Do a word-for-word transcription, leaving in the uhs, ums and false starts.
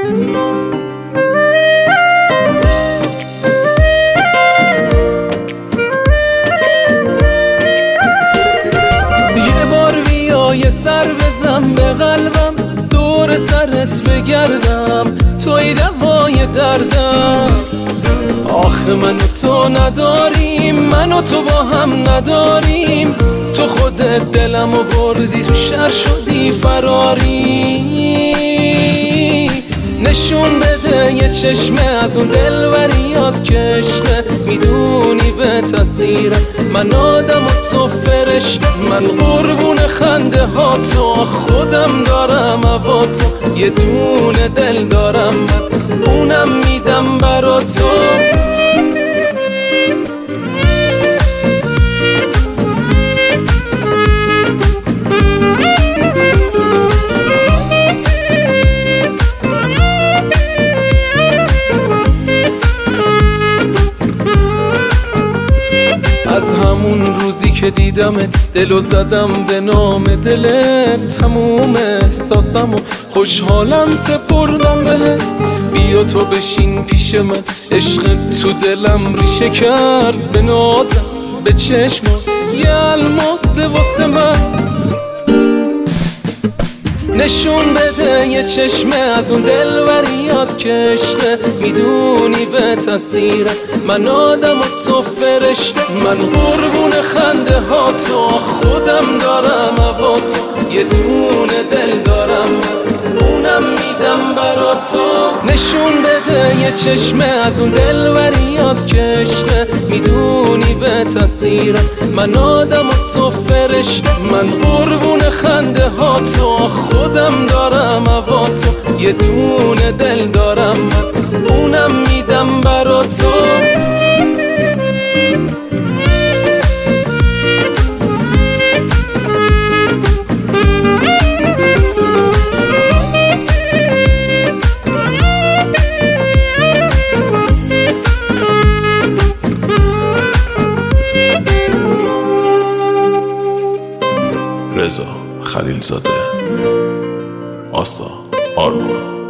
یه سر بزن به قلبم، دور سرت بگردم، توی دوای دردم. آخه من و تو نداریم، من و تو با هم نداریم. تو خودت دلمو بردی، تو شهر شدی فراری. نشون بده یه چشمه از اون دلبریات کشته، میدونی به تاثیره من آدم و تو فرشته. من قربون خنده ها تو، خودم دارم هوا تو. یه دونه دل دارم من، اونم میدم برا تو. از همون روزی که دیدمت دلو زدم به نام دلت. تموم احساسم و خوشحالم سپردم بهت. بیا تو بشین پیش من، عشقت تو دلم ریشه کرد. به نازم به چشمات یه الماسه واسه من. نشون بده یه چشمه از اون دلبریات کشته، میدونی به تاثیره من آدم و تو فرشته. من قربون خنده ها تو، خودم دارم هوا تو. یه دونه دل دارم من، اونم میدم برا تو. نشون بده یه چشمه از اون دلبریات کشته، میدونی به تاثیره من آدم و تو فرشته. من قربون خنده ها تو، خودم دارم هوا تو. یه دونه دل دارم من، اونم میدم برا تو. رضا خلیلزاده، آسا آرمان.